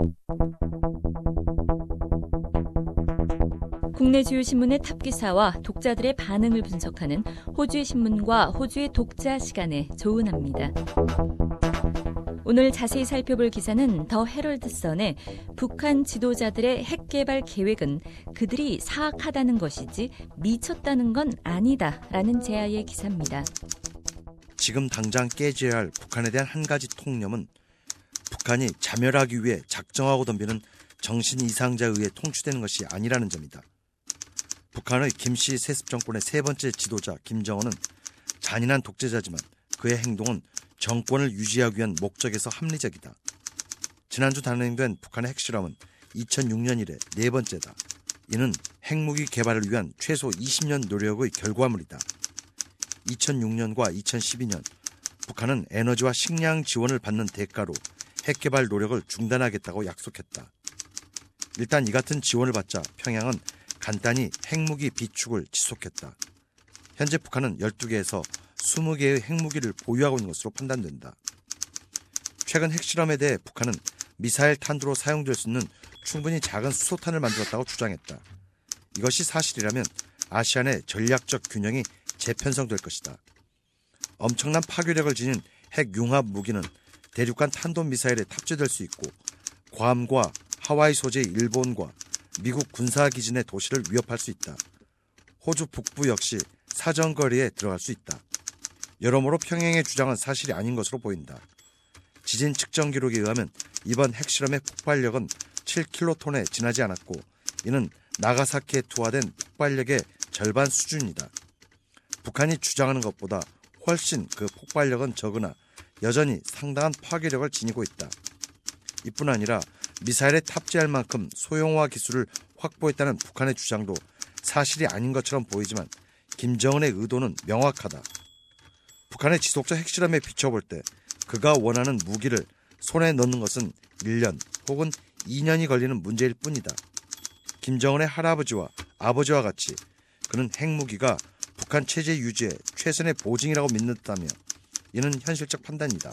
국내 주요 신문의 탑기사와 독자들의 반응을 분석하는 호주의 신문과 호주의 독자 시간에 조은합니다. 오늘 자세히 살펴볼 기사는 더 헤럴드 선의 북한 지도자들의 핵 개발 계획은 그들이 사악하다는 것이지 미쳤다는 건 아니다라는 제야의 기사입니다. 지금 당장 깨져야 할 북한에 대한 한 가지 통념은 북한이 자멸하기 위해 작정하고 덤비는 정신 이상자에 의해 통치되는 것이 아니라는 점이다. 북한의 김씨 세습 정권의 세 번째 지도자 김정은은 잔인한 독재자지만 그의 행동은 정권을 유지하기 위한 목적에서 합리적이다. 지난주 단행된 북한의 핵실험은 2006년 이래 네 번째다. 이는 핵무기 개발을 위한 최소 20년 노력의 결과물이다. 2006년과 2012년 북한은 에너지와 식량 지원을 받는 대가로 핵개발 노력을 중단하겠다고 약속했다. 일단 이 같은 지원을 받자 평양은 간단히 핵무기 비축을 지속했다. 현재 북한은 12개에서 20개의 핵무기를 보유하고 있는 것으로 판단된다. 최근 핵실험에 대해 북한은 미사일 탄두로 사용될 수 있는 충분히 작은 수소탄을 만들었다고 주장했다. 이것이 사실이라면 아시안의 전략적 균형이 재편성될 것이다. 엄청난 파괴력을 지닌 핵융합 무기는 대륙간 탄도미사일에 탑재될 수 있고 괌과 하와이 소재의 일본과 미국 군사기진의 도시를 위협할 수 있다. 호주 북부 역시 사정거리에 들어갈 수 있다. 여러모로 평양의 주장은 사실이 아닌 것으로 보인다. 지진 측정 기록에 의하면 이번 핵실험의 폭발력은 7킬로톤에 지나지 않았고 이는 나가사키에 투하된 폭발력의 절반 수준이다. 북한이 주장하는 것보다 훨씬 그 폭발력은 적으나 여전히 상당한 파괴력을 지니고 있다. 이뿐 아니라 미사일에 탑재할 만큼 소형화 기술을 확보했다는 북한의 주장도 사실이 아닌 것처럼 보이지만 김정은의 의도는 명확하다. 북한의 지속적 핵실험에 비춰볼 때 그가 원하는 무기를 손에 넣는 것은 1년 혹은 2년이 걸리는 문제일 뿐이다. 김정은의 할아버지와 아버지와 같이 그는 핵무기가 북한 체제 유지의 최선의 보증이라고 믿는다며 이는 현실적 판단이다.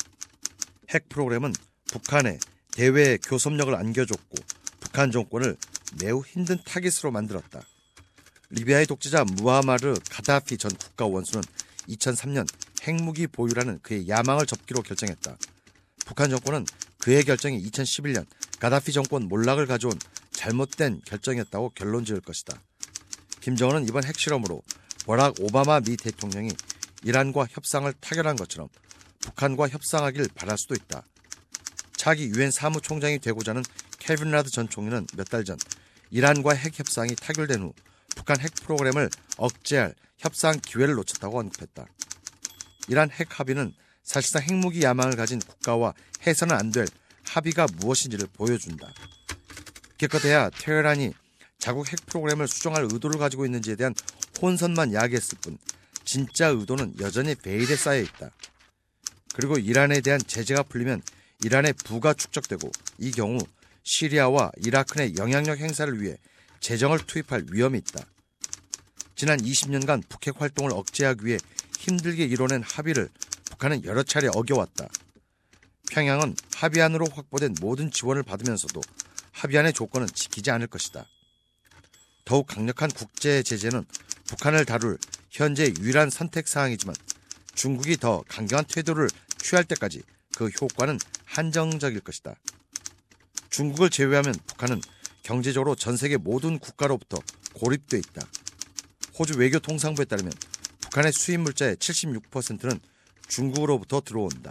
핵 프로그램은 북한에 대외의 교섭력을 안겨줬고 북한 정권을 매우 힘든 타깃으로 만들었다. 리비아의 독재자 무아마르 가다피 전 국가 원수는 2003년 핵무기 보유라는 그의 야망을 접기로 결정했다. 북한 정권은 그의 결정이 2011년 가다피 정권 몰락을 가져온 잘못된 결정이었다고 결론 지을 것이다. 김정은은 이번 핵실험으로 버락 오바마 미 대통령이 이란과 협상을 타결한 것처럼 북한과 협상하길 바랄 수도 있다. 차기 유엔 사무총장이 되고자 하는 케빈 라드 전 총리는 몇 달 전 이란과 핵 협상이 타결된 후 북한 핵 프로그램을 억제할 협상 기회를 놓쳤다고 언급했다. 이란 핵 합의는 사실상 핵무기 야망을 가진 국가와 해서는 안 될 합의가 무엇인지를 보여준다. 기껏해야 테헤란이 자국 핵 프로그램을 수정할 의도를 가지고 있는지에 대한 혼선만 야기했을 뿐 진짜 의도는 여전히 베일에 쌓여 있다. 그리고 이란에 대한 제재가 풀리면 이란의 부가 축적되고 이 경우 시리아와 이라크 내 영향력 행사를 위해 재정을 투입할 위험이 있다. 지난 20년간 북핵 활동을 억제하기 위해 힘들게 이뤄낸 합의를 북한은 여러 차례 어겨왔다. 평양은 합의안으로 확보된 모든 지원을 받으면서도 합의안의 조건은 지키지 않을 것이다. 더욱 강력한 국제 제재는 북한을 다룰 현재 유일한 선택사항이지만 중국이 더 강경한 태도를 취할 때까지 그 효과는 한정적일 것이다. 중국을 제외하면 북한은 경제적으로 전 세계 모든 국가로부터 고립돼 있다. 호주 외교통상부에 따르면 북한의 수입 물자의 76%는 중국으로부터 들어온다.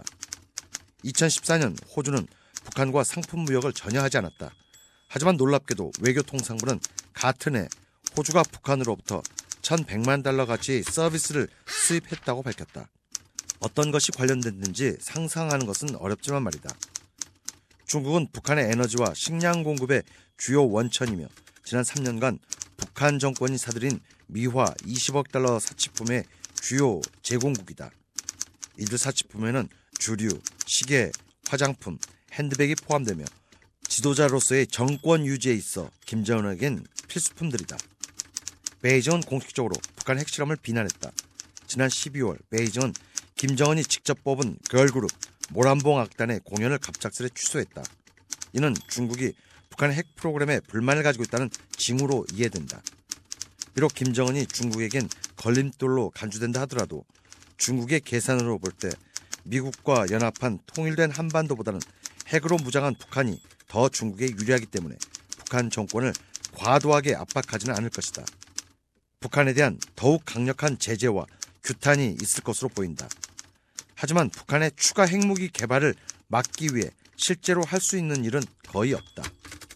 2014년 호주는 북한과 상품 무역을 전혀 하지 않았다. 하지만 놀랍게도 외교통상부는 같은 해 호주가 북한으로부터 1,100만 달러 가치의 서비스를 수입했다고 밝혔다. 어떤 것이 관련됐는지 상상하는 것은 어렵지만 말이다. 중국은 북한의 에너지와 식량 공급의 주요 원천이며 지난 3년간 북한 정권이 사들인 미화 20억 달러 사치품의 주요 제공국이다. 이들 사치품에는 주류, 시계, 화장품, 핸드백이 포함되며 지도자로서의 정권 유지에 있어 김정은에겐 필수품들이다. 베이징은 공식적으로 북한 핵실험을 비난했다. 지난 12월 베이징은 김정은이 직접 뽑은 걸그룹 모란봉 악단의 공연을 갑작스레 취소했다. 이는 중국이 북한의 핵 프로그램에 불만을 가지고 있다는 징후로 이해된다. 비록 김정은이 중국에겐 걸림돌로 간주된다 하더라도 중국의 계산으로 볼 때 미국과 연합한 통일된 한반도보다는 핵으로 무장한 북한이 더 중국에 유리하기 때문에 북한 정권을 과도하게 압박하지는 않을 것이다. 북한에 대한 더욱 강력한 제재와 규탄이 있을 것으로 보인다. 하지만 북한의 추가 핵무기 개발을 막기 위해 실제로 할 수 있는 일은 거의 없다.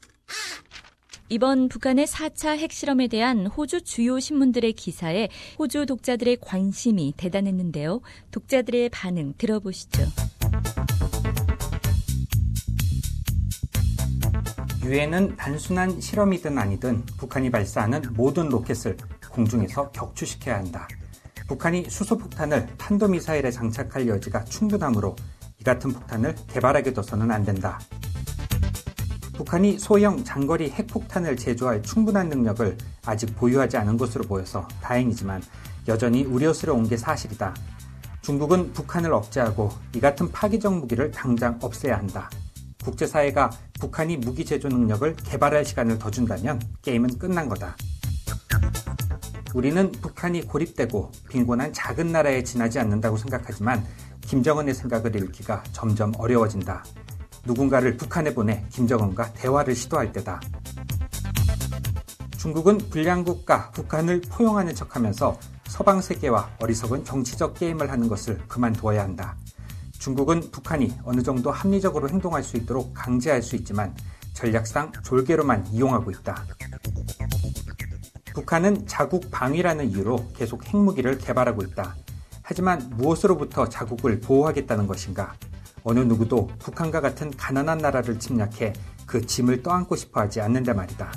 이번 북한의 4차 핵실험에 대한 호주 주요 신문들의 기사에 호주 독자들의 관심이 대단했는데요. 독자들의 반응 들어보시죠. 유엔은 단순한 실험이든 아니든 북한이 발사하는 모든 로켓을 공중에서 격추시켜야 한다. 북한이 수소폭탄을 탄도미사일에 장착할 여지가 충분하므로 이 같은 폭탄을 개발하게 둬서는 안 된다. 북한이 소형 장거리 핵폭탄을 제조할 충분한 능력을 아직 보유하지 않은 것으로 보여서 다행이지만 여전히 우려스러운 게 사실이다. 중국은 북한을 억제하고 이 같은 파기적 무기를 당장 없애야 한다. 국제사회가 북한이 무기 제조 능력을 개발할 시간을 더 준다면 게임은 끝난 거다. 우리는 북한이 고립되고 빈곤한 작은 나라에 지나지 않는다고 생각하지만 김정은의 생각을 읽기가 점점 어려워진다. 누군가를 북한에 보내 김정은과 대화를 시도할 때다. 중국은 불량국가 북한을 포용하는 척하면서 서방 세계와 어리석은 정치적 게임을 하는 것을 그만두어야 한다. 중국은 북한이 어느 정도 합리적으로 행동할 수 있도록 강제할 수 있지만 전략상 졸개로만 이용하고 있다. 북한은 자국 방위라는 이유로 계속 핵무기를 개발하고 있다. 하지만 무엇으로부터 자국을 보호하겠다는 것인가? 어느 누구도 북한과 같은 가난한 나라를 침략해 그 짐을 떠안고 싶어 하지 않는데 말이다.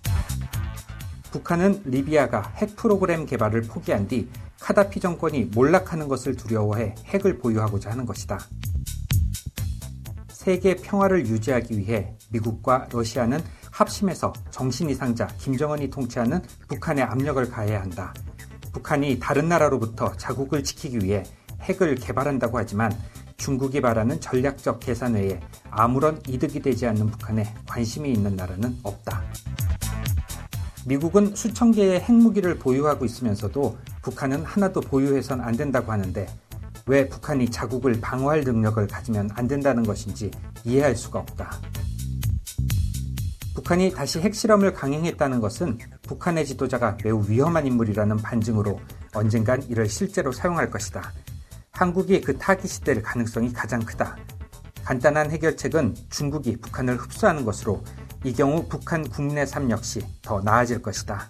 북한은 리비아가 핵 프로그램 개발을 포기한 뒤 카다피 정권이 몰락하는 것을 두려워해 핵을 보유하고자 하는 것이다. 세계 평화를 유지하기 위해 미국과 러시아는 합심해서 정신이상자 김정은이 통치하는 북한에 압력을 가해야 한다. 북한이 다른 나라로부터 자국을 지키기 위해 핵을 개발한다고 하지만 중국이 바라는 전략적 계산 외에 아무런 이득이 되지 않는 북한에 관심이 있는 나라는 없다. 미국은 수천 개의 핵무기를 보유하고 있으면서도 북한은 하나도 보유해선 안 된다고 하는데 왜 북한이 자국을 방어할 능력을 가지면 안 된다는 것인지 이해할 수가 없다. 북한이 다시 핵실험을 강행했다는 것은 북한의 지도자가 매우 위험한 인물이라는 반증으로 언젠간 이를 실제로 사용할 것이다. 한국이 그 타깃이 될 가능성이 가장 크다. 간단한 해결책은 중국이 북한을 흡수하는 것으로 이 경우 북한 국내 삶 역시 더 나아질 것이다.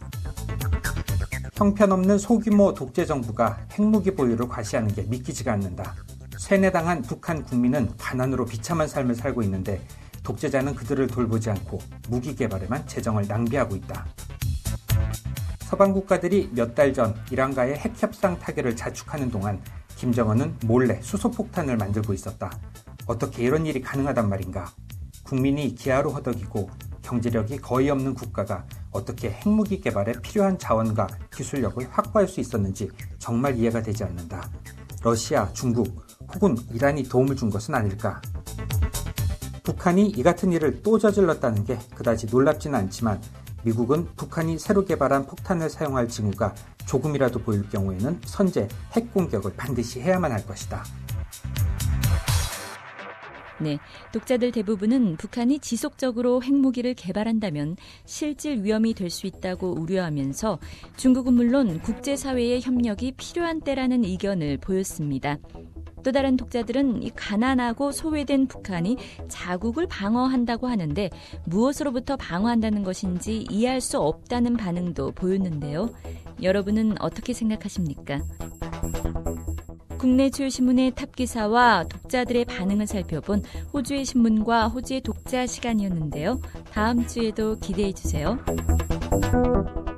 형편없는 소규모 독재 정부가 핵무기 보유를 과시하는 게 믿기지가 않는다. 쇠뇌당한 북한 국민은 가난으로 비참한 삶을 살고 있는데 독재자는 그들을 돌보지 않고 무기 개발에만 재정을 낭비하고 있다. 서방 국가들이 몇 달 전 이란과의 핵협상 타결을 자축하는 동안 김정은은 몰래 수소폭탄을 만들고 있었다. 어떻게 이런 일이 가능하단 말인가? 국민이 기아로 허덕이고 경제력이 거의 없는 국가가 어떻게 핵무기 개발에 필요한 자원과 기술력을 확보할 수 있었는지 정말 이해가 되지 않는다. 러시아, 중국 혹은 이란이 도움을 준 것은 아닐까? 북한이 이 같은 일을 또 저질렀다는 게 그다지 놀랍지는 않지만 미국은 북한이 새로 개발한 폭탄을 사용할 징후가 조금이라도 보일 경우에는 선제 핵 공격을 반드시 해야만 할 것이다. 네, 독자들 대부분은 북한이 지속적으로 핵무기를 개발한다면 실질 위험이 될 수 있다고 우려하면서 중국은 물론 국제사회의 협력이 필요한 때라는 의견을 보였습니다. 또 다른 독자들은 이 가난하고 소외된 북한이 자국을 방어한다고 하는데 무엇으로부터 방어한다는 것인지 이해할 수 없다는 반응도 보였는데요. 여러분은 어떻게 생각하십니까? 국내 주요 신문의 탑기사와 독자들의 반응을 살펴본 호주의 신문과 호주의 독자 시간이었는데요. 다음 주에도 기대해 주세요.